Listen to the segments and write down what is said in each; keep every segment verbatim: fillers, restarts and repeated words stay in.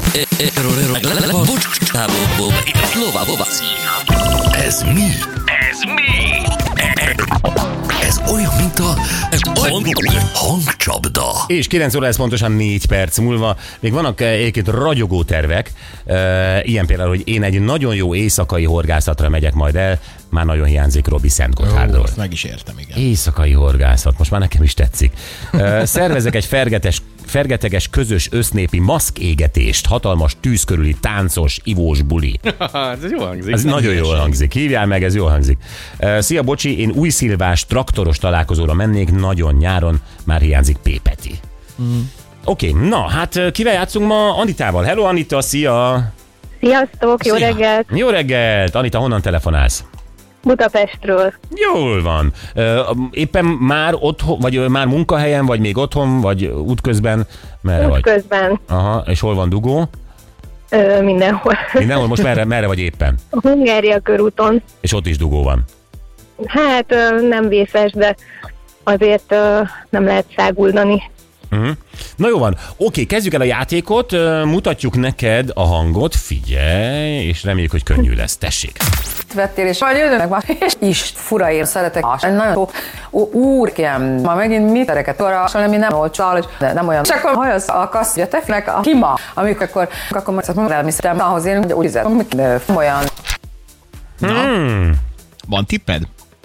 Ez mi? Ez mi? Ez olyan, mint a hangcsapda. És kilenc óra lesz pontosan négy perc múlva. Még vannak egyébként ragyogó tervek. Ilyen például, hogy én egy nagyon jó éjszakai horgászatra megyek majd el. Már nagyon hiányzik Robi Szentgotthardról. Ezt meg is értem, igen. Éjszakai horgászat, most már nekem is tetszik. Szervezek egy fergetes, fergeteges közös össznépi maszkégetést, hatalmas tűz körüli táncos, ivós buli. Ez jól hangzik. Ez nagyon jól hangzik. Hívjál meg, ez jól hangzik. Szia, bocsi, én újszilvás traktoros találkozóra mennék, nagyon nyáron, már hiányzik Pépeti. Mm. Oké, okay, na, hát kivel játszunk ma? Anitával. Hello, Anita, szia! Sziasztok, jó Szia. reggelt! Jó reggelt! Anita, honnan telefonálsz? Budapestről. Jól van. Éppen már otthon, vagy már munkahelyen, vagy még otthon, vagy útközben? Merre vagy? Útközben. Aha, és hol van dugó? Ö, mindenhol. Mindenhol? Most merre, merre vagy éppen? A Hungária körúton. És ott is dugó van? Hát ö, nem vészes, de azért ö, nem lehet száguldani. Uh-huh. Na jó van, oké, kezdjük el a játékot, mutatjuk neked a hangot, figyelj, és reméljük, hogy könnyű lesz, tessék. Vettél, és vagy jönnek van, és is fura ér, szeretek. Nagyon jó. Úrkém, ma megint mit tereket arra, semmi nem olcsó, de nem olyan. És akkor hajasz a kassz, hogy a tefinek a kima, amikor akkor, akkor majd mondom, elmisztem, ahhoz én, hogy úgy izet, olyan. Hmm. Van tipped?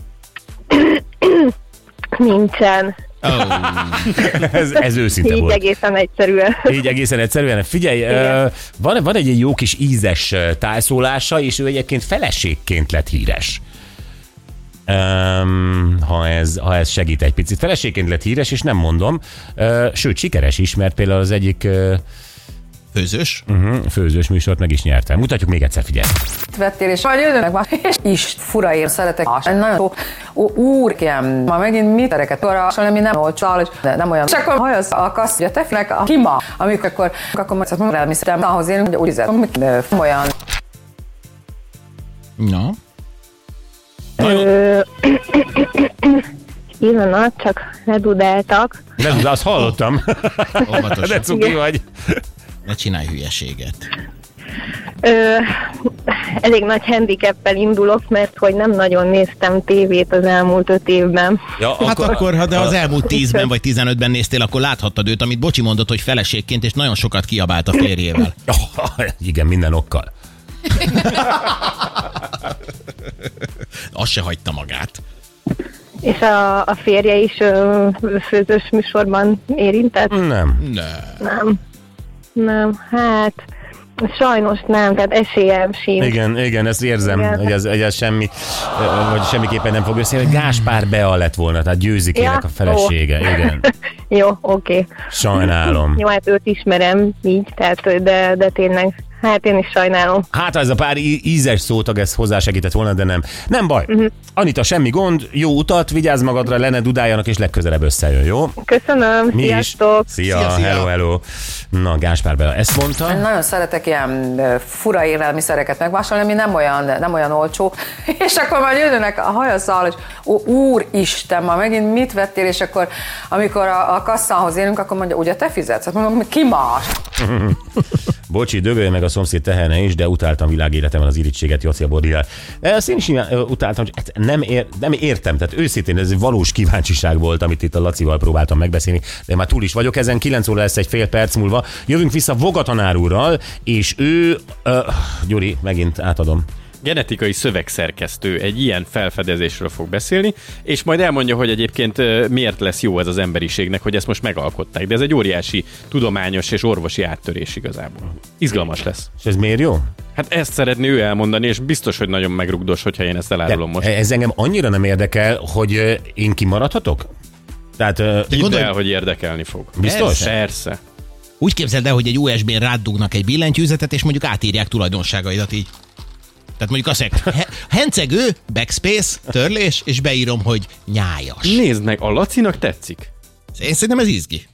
Nincsen. Oh. ez, ez őszinte Így volt. egészen egyszerűen. Így egészen egyszerűen. Figyelj, uh, van, van egy jó kis ízes tájszólása, és ő egyébként feleségként lett híres. Um, ha, ez, ha ez segít egy picit. Feleségként lett híres, és nem mondom. Uh, sőt, sikeres is, mert például az egyik... Uh, Főzős? Uh-huh, főzős műsort meg is nyertem. Mutatjuk még egyszer, figyelj. Vettél, és vagy jönnek van, és is fura ér, szeretek. Nagyon jó. Úrkém, ma megint mit tereket arra, semmi nem olcsó, de nem olyan. És akkor hajasz a kassz, hogy a tefinek a kima, amikor akkor, akkor majd mondom, elmisztem, ahhoz én, hogy úgy izet, olyan. Na? Pillanat, csak ledudáltak. De azt hallottam. De cuki vagy. Ne csinálj hülyeséget. Ö, elég nagy handicappel indulok, mert hogy nem nagyon néztem tévét az elmúlt öt évben. Ja, hát akkor, akkor ha de az elmúlt tízben vagy tizenötben néztél, akkor láthattad őt, amit Bocsi mondott, hogy feleségként, és nagyon sokat kiabált a férjével. Igen, minden okkal. Azt se hagyta magát. És a, a férje is ö, főzős műsorban érintett? Nem. Nem. Nem. Nem, hát sajnos nem, tehát esélyem sincs. Igen, igen, ezt érzem, igen. Hogy, ez, hogy ez semmi, vagy semmiképpen nem fog összejönni, hogy Gáspár Bea lett volna, tehát Győzikének ja, a felesége, ó. Igen. Jó, oké. Okay. Sajnálom. Jó, hát őt ismerem így, tehát, de, de tényleg, hát én is sajnálom. Hát ez a pár ízes szótag, ez hozzásegített volna, de nem. Nem baj. Uh-huh. Anita, semmi gond, jó utat, vigyázz magadra, le ne dudáljanak, és legközelebb összejön, jó? Köszönöm, mi sziasztok! Is. Szia, szia, szia, hello, hello. Na, Gáspár Bea, ezt mondta? Én nagyon szeretek ilyen fura élelmiszereket megvásárolni, ami nem olyan, nem olyan olcsó. És akkor majd jönnek a hajaszal, hogy úristen, ma megint mit vettél, és akkor amikor a, a kasszához érünk, akkor mondja, ugye te fizetsz? Hát mondom, ki más? Bocsi, dögölj meg a szomszéd teherne is, de utáltam világéletemben az irítséget Joci a Bordillál. Ezt én is utáltam, hogy nem, ér, nem értem, tehát őszintén ez egy valós kíváncsiság volt, amit itt a Lacival próbáltam megbeszélni, de már túl is vagyok ezen, kilenc óra lesz egy fél perc múlva. Jövünk vissza Voga tanár úrral, és ő... Uh, Gyuri, megint átadom. Genetikai szövegszerkesztő egy ilyen felfedezésről fog beszélni, és majd elmondja, hogy egyébként miért lesz jó ez az emberiségnek, hogy ezt most megalkották. De ez egy óriási tudományos és orvosi áttörés igazából. Izgalmas lesz. És ez miért jó? Hát ezt szeretné ő elmondani, és biztos, hogy nagyon megrugdos, hogyha én ezt elárulom most. Ez engem annyira nem érdekel, hogy én kimaradhatok? Tehát, hidd gondolj... el, hogy érdekelni fog. Biztos? Persze. Persze. Úgy képzeld el, hogy egy u es bén rád dugnak egy billentyűzetet, és mondjuk átírják tulajdonságaidat így. Tehát mondjuk azt mondják, hencegő, backspace, törlés, és beírom, hogy nyájas. Nézd meg, a Lacinak tetszik. Én szerintem ez izgi.